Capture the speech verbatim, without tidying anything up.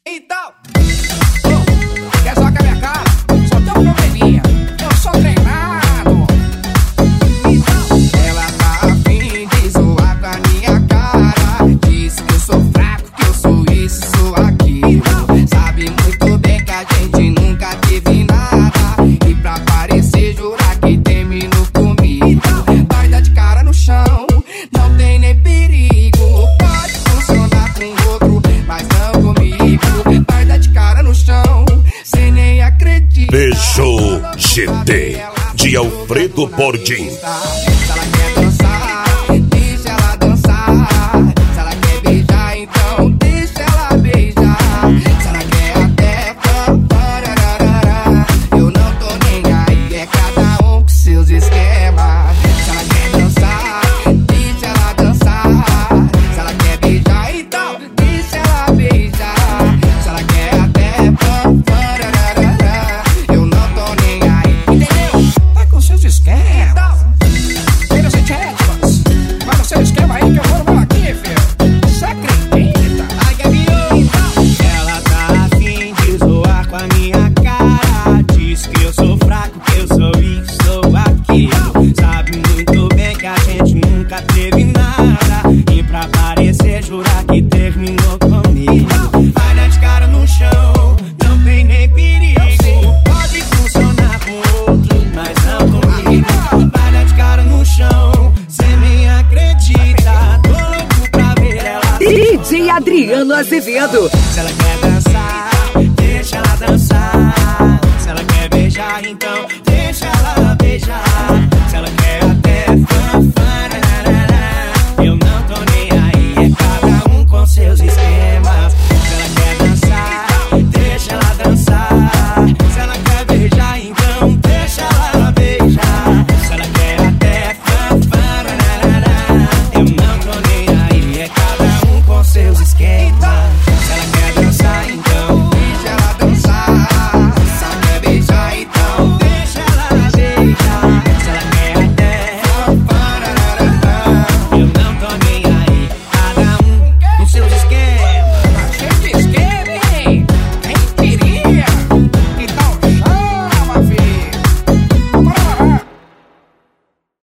Então, oh, quer só que a minha cara? Só tem um probleminha. Eu sou treinado. Então, ela tá afim de zoar com a minha cara. Diz que eu sou fraco, que eu sou isso, sou aquilo. Sabe muito bem que a gente nunca teve nada. E pra parecer jurar que terminou comigo. Vai dar de cara no chão, não tem nem perigo. Pode funcionar com outro, mas não comigo. Vai dar de cara no chão, cê nem acredita. Fechou G T de Alfredo Bordim. Se ela quer dançar, deixa ela dançar. Se ela quer beijar, então deixa ela beijar. Se ela quer até parararara, eu não tô nem aí, é cada um com seus esquemas. Se ela quer dançar, deixa ela dançar. Se ela quer beijar, então deixa ela beijar. Se ela quer até parararara, eu não tô nem aí, entendeu? Vai com seus esquemas. Filho, você tchéticos, vai no seu esquema aí que eu vou no meu aqui, filho. Você acredita? Ai, Gabriel. Ela tá afim de zoar com a minha cara. Diz que eu sou fraco, que eu sou isso, sou aquilo. Sabe muito bem que a gente nunca teve nada. E pra parecer jurar que terminou comigo. Vai dar de cara no chão, não tem nem perigo. Pode funcionar com outro, mas não comigo. Vai dar de cara no chão, cê nem acredita. Tô louco pra ver ela. D J Adriano Azevedo. Se ela quer dançar, deixa ela dançar. Se ela quer beijar, então deixa ela beijar.